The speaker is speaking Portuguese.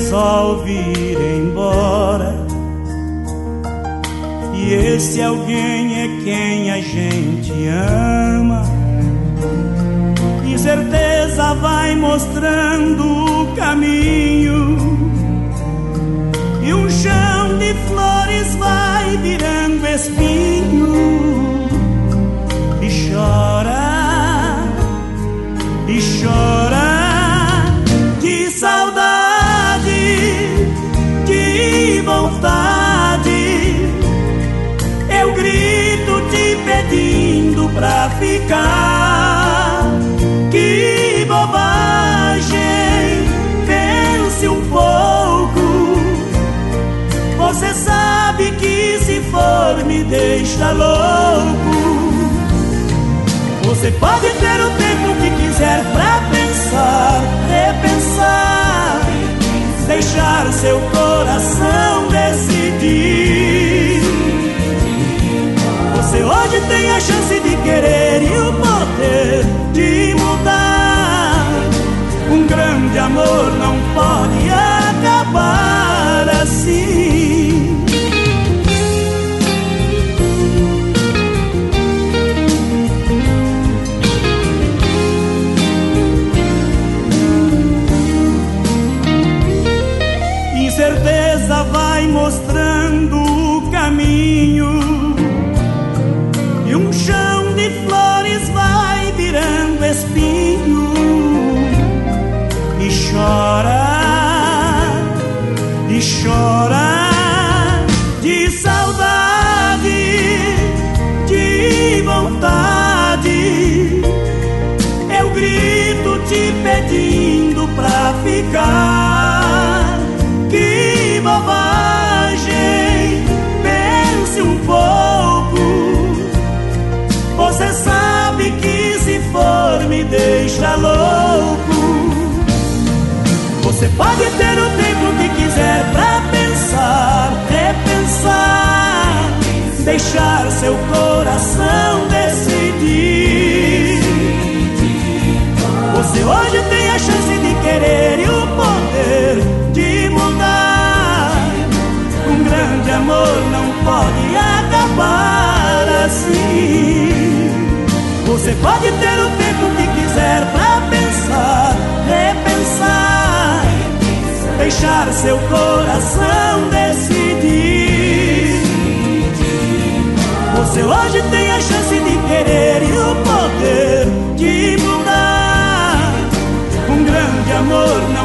resolve ir embora, e esse alguém é quem a gente ama. Incerteza vai mostrando o caminho, e um chão de flores vai virando espinho. E chora, e chora de saudade, de vontade. Eu grito te pedindo pra ficar. Que bobagem, pense um pouco. Você sabe que se for me deixa louco. Você pode ter o tempo que quiser pra pensar, repensar, deixar seu coração decidir. Você hoje tem a chance de querer e o poder de mudar. Um grande amor não pode acabar assim. Incerteza vai mostrando o caminho, e um chão de flores vai virando espinho. E chora, e chora de saudade, de vontade. Eu grito te pedindo pra ficar. Que bobagem, pense um pouco. Você sabe que se for me deixa louco. Você pode ter o tempo que quiser pra pensar, repensar, deixar seu coração decidir. Você hoje tem a chance de querer e o poder de mudar. Um grande amor não pode acabar assim. Você pode ter o tempo que quiser pra pensar, repensar, deixar seu coração decidir. Você hoje tem a chance de querer e o poder de mudar. Um grande amor não